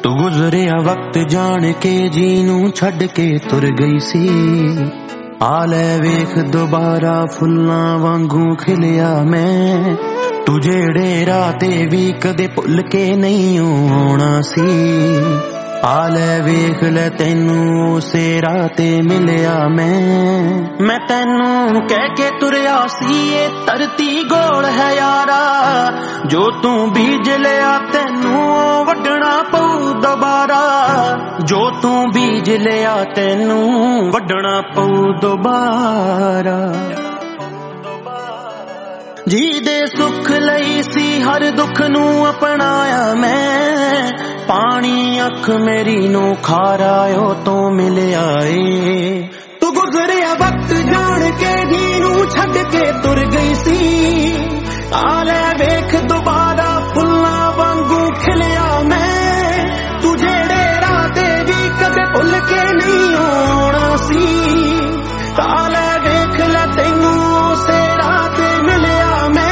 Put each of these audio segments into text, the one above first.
तू गुजरिया वक्त जान के जीनू छड़ के तुर गई सी। आ लै वेख दोबारा फुल्लां वांगू खिलिया मैं। तू जेड़े राते भी कदे भुल के नहीं आना सी। आ लै वेख लै तैनू उसे राते मिलिया मैं तैनू कह के तुरया सी ये धरती गोल है यारा। जो तू बीज लिया तैनू वड्डना पऊ दोबारा। जो तू बीज लिया तैनू वड्डना पऊ दोबारा। जी दे सुख लई सी हर दुख नू अपनाया मैं। पानी अख मेरी नू खारायो तो मिले आए। तू गुजरिया वक्त जान के जीनू छड़ के तुर गई सी। आ लै वेख दोबारा फुल्लां वांगू खिलिया मैं। तू जेड़े राते भी कदे भुल के नहीं आना सी। आ लै वेख लै तैनू उसे राते मिलिया मैं।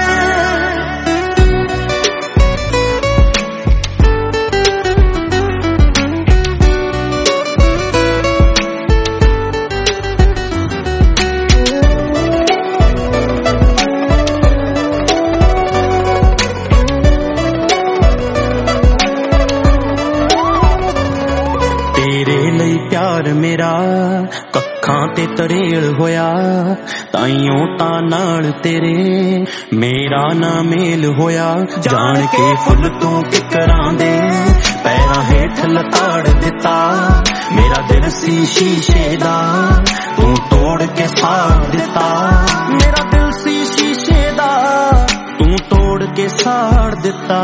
प्यार मेरा कखां ते तरेल होया। ताइयों ता नाल तेरे मेरा ना मेल होया। जान के फुल तू किकरां दे पैरां हेठ लताड़ दिता। मेरा दिल सी शीशे दा तू तोड़ के साड़ दिता। मेरा दिल सी शीशे दा तू तोड़ के साड़ दिता।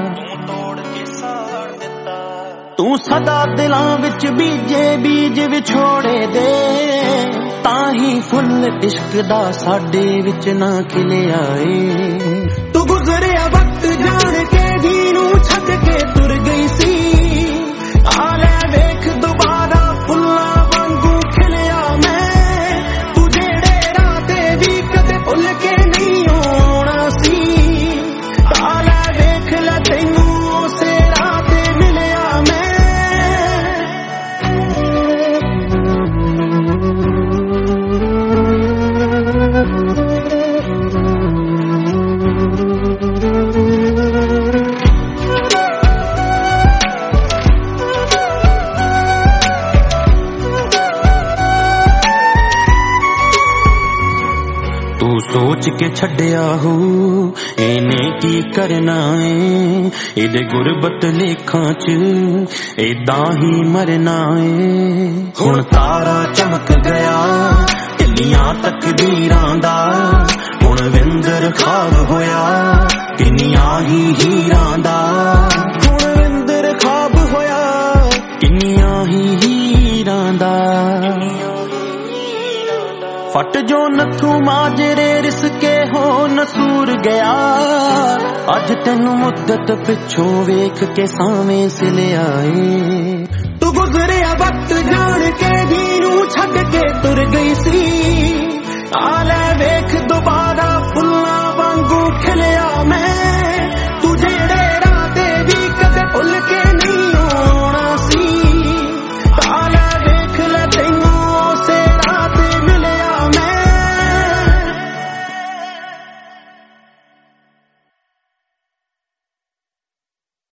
तू सदा दिलां विच बीजे बीज विछोड़े दे। ताही फुल इश्क दा साडे विच ना खिले आए। तू गुजरिया वक्त जान के जीनू छड़ के तुर गई सी। आ लै वेख दोबारा फुल्लां वांगू खिलिया मैं। तू जेड़े राते भी कदे भुल के नहीं आना सी। आ लै वेख लै तैनू उसे राते मिलिया मैं। तू सोच के छड्या हो इने की करना है। इदे गुरबत लेखां च इदां ही मरना है। हुण तारा चमक गया ढिलियां तकदीरां दा। हुण विंदर खाब होया किन्नियां ही हीरां दा। हुण विंदर खाब होया किन्नियां ही हीरां दा। फट जो नथू माजरे रिसके हो नसूर गया। अज तेनू मुद्दत पिछो वेख के सावें सिले आए। तू गुजरिया वक्त जान के जीनू छड़ के तुर गई सी। आ लै वेख दोबारा